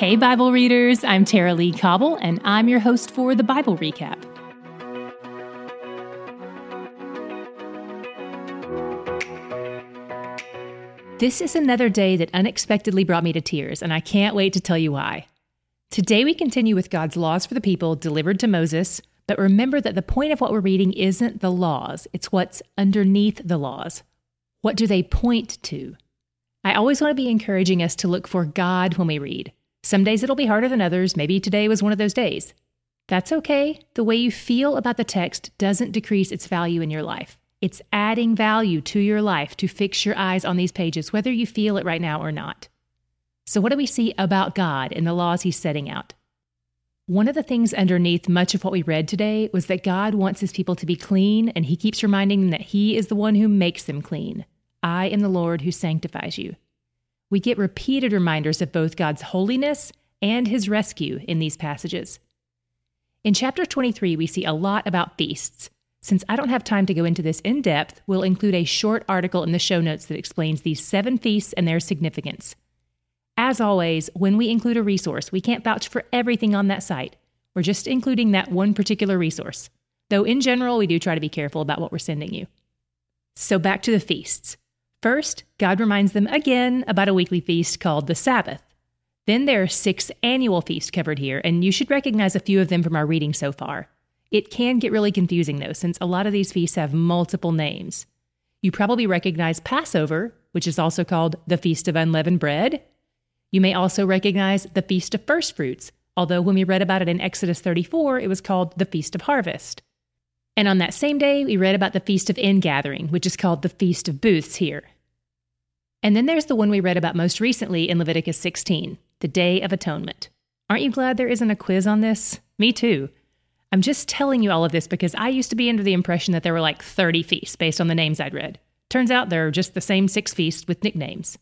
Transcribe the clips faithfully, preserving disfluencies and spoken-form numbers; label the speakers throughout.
Speaker 1: Hey, Bible readers, I'm Tara Lee Cobble, and I'm your host for the Bible Recap. This is another day that unexpectedly brought me to tears, and I can't wait to tell you why. Today we continue with God's laws for the people delivered to Moses, but remember that the point of what we're reading isn't the laws, it's what's underneath the laws. What do they point to? I always want to be encouraging us to look for God when we read. Some days it'll be harder than others. Maybe today was one of those days. That's okay. The way you feel about the text doesn't decrease its value in your life. It's adding value to your life to fix your eyes on these pages, whether you feel it right now or not. So what do we see about God in the laws he's setting out? One of the things underneath much of what we read today was that God wants his people to be clean, and he keeps reminding them that he is the one who makes them clean. I am the Lord who sanctifies you. We get repeated reminders of both God's holiness and his rescue in these passages. In chapter twenty-three, we see a lot about feasts. Since I don't have time to go into this in depth, we'll include a short article in the show notes that explains these seven feasts and their significance. As always, when we include a resource, we can't vouch for everything on that site. We're just including that one particular resource. Though in general, we do try to be careful about what we're sending you. So back to the feasts. First, God reminds them again about a weekly feast called the Sabbath. Then there are six annual feasts covered here, and you should recognize a few of them from our reading so far. It can get really confusing, though, since a lot of these feasts have multiple names. You probably recognize Passover, which is also called the Feast of Unleavened Bread. You may also recognize the Feast of First Fruits, although when we read about it in Exodus thirty-four, it was called the Feast of Harvest. And on that same day, we read about the Feast of Ingathering, which is called the Feast of Booths here. And then there's the one we read about most recently in Leviticus sixteen, the Day of Atonement. Aren't you glad there isn't a quiz on this? Me too. I'm just telling you all of this because I used to be under the impression that there were like thirty feasts based on the names I'd read. Turns out there are just the same six feasts with nicknames.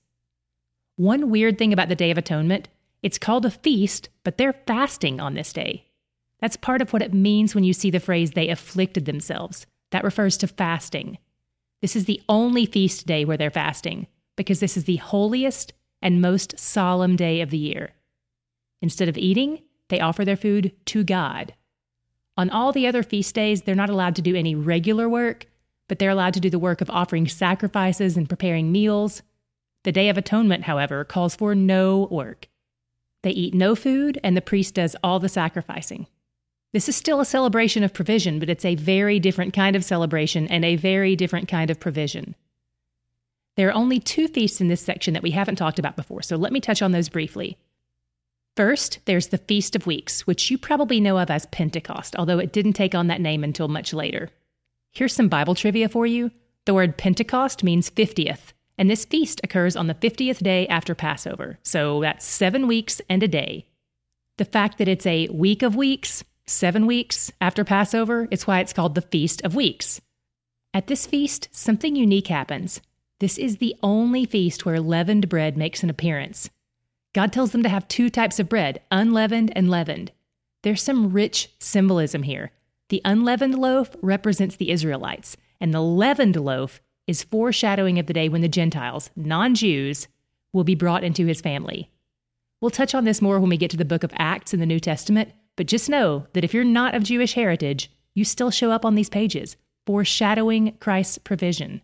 Speaker 1: One weird thing about the Day of Atonement, it's called a feast, but they're fasting on this day. That's part of what it means when you see the phrase, they afflicted themselves. That refers to fasting. This is the only feast day where they're fasting, because this is the holiest and most solemn day of the year. Instead of eating, they offer their food to God. On all the other feast days, they're not allowed to do any regular work, but they're allowed to do the work of offering sacrifices and preparing meals. The Day of Atonement, however, calls for no work. They eat no food, and the priest does all the sacrificing. This is still a celebration of provision, but it's a very different kind of celebration and a very different kind of provision. There are only two feasts in this section that we haven't talked about before, so let me touch on those briefly. First, there's the Feast of Weeks, which you probably know of as Pentecost, although it didn't take on that name until much later. Here's some Bible trivia for you. The word Pentecost means fiftieth, and this feast occurs on the fiftieth day after Passover, so that's seven weeks and a day. The fact that it's a week of weeks, seven weeks after Passover, is why it's called the Feast of Weeks. At this feast, something unique happens. This is the only feast where leavened bread makes an appearance. God tells them to have two types of bread, unleavened and leavened. There's some rich symbolism here. The unleavened loaf represents the Israelites, and the leavened loaf is foreshadowing of the day when the Gentiles, non-Jews, will be brought into his family. We'll touch on this more when we get to the book of Acts in the New Testament, but just know that if you're not of Jewish heritage, you still show up on these pages, foreshadowing Christ's provision.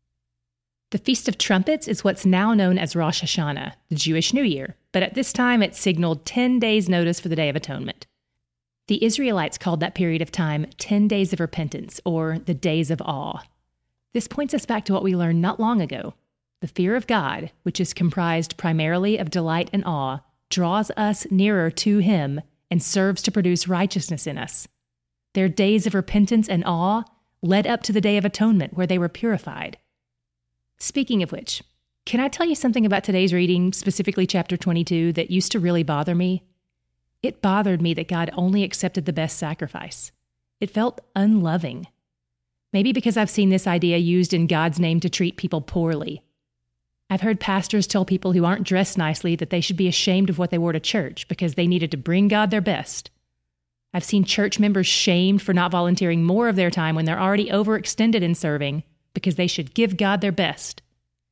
Speaker 1: The Feast of Trumpets is what's now known as Rosh Hashanah, the Jewish New Year, but at this time it signaled ten days' notice for the Day of Atonement. The Israelites called that period of time ten days of repentance, or the days of awe. This points us back to what we learned not long ago. The fear of God, which is comprised primarily of delight and awe, draws us nearer to him and serves to produce righteousness in us. Their days of repentance and awe led up to the Day of Atonement, where they were purified. Speaking of which, can I tell you something about today's reading, specifically chapter twenty-two, that used to really bother me? It bothered me that God only accepted the best sacrifice. It felt unloving. Maybe because I've seen this idea used in God's name to treat people poorly. I've heard pastors tell people who aren't dressed nicely that they should be ashamed of what they wore to church because they needed to bring God their best. I've seen church members shamed for not volunteering more of their time when they're already overextended in serving because they should give God their best.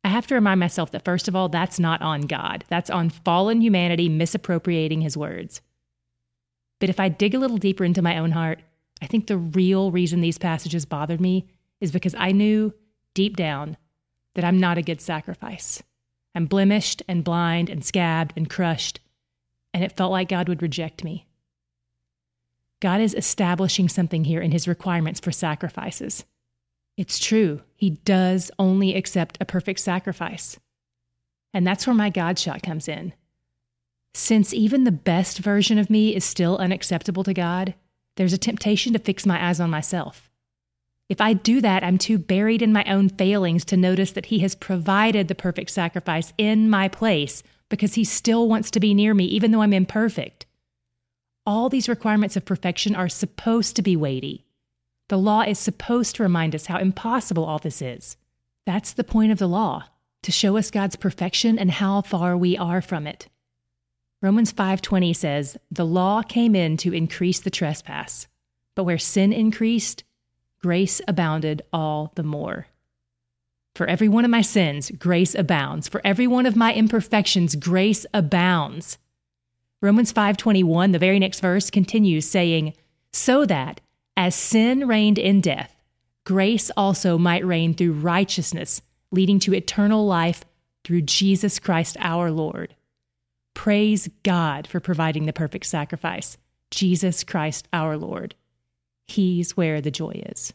Speaker 1: I have to remind myself that, first of all, that's not on God. That's on fallen humanity misappropriating his words. But if I dig a little deeper into my own heart, I think the real reason these passages bothered me is because I knew deep down that I'm not a good sacrifice. I'm blemished and blind and scabbed and crushed, and it felt like God would reject me. God is establishing something here in his requirements for sacrifices. It's true, he does only accept a perfect sacrifice. And that's where my God shot comes in. Since even the best version of me is still unacceptable to God, there's a temptation to fix my eyes on myself. If I do that, I'm too buried in my own failings to notice that he has provided the perfect sacrifice in my place because he still wants to be near me, even though I'm imperfect. All these requirements of perfection are supposed to be weighty. The law is supposed to remind us how impossible all this is. That's the point of the law, to show us God's perfection and how far we are from it. Romans five twenty says, "The law came in to increase the trespass, but where sin increased, grace abounded all the more." For every one of my sins, grace abounds. For every one of my imperfections, grace abounds. Romans five twenty-one, the very next verse, continues saying, "So that, as sin reigned in death, grace also might reign through righteousness, leading to eternal life through Jesus Christ our Lord." Praise God for providing the perfect sacrifice, Jesus Christ our Lord. He's where the joy is.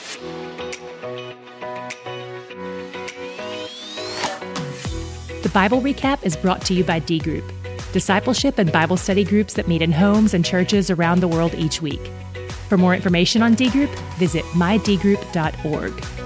Speaker 1: The Bible Recap is brought to you by D Group, discipleship and Bible study groups that meet in homes and churches around the world each week. For more information on D Group, visit my d group dot org.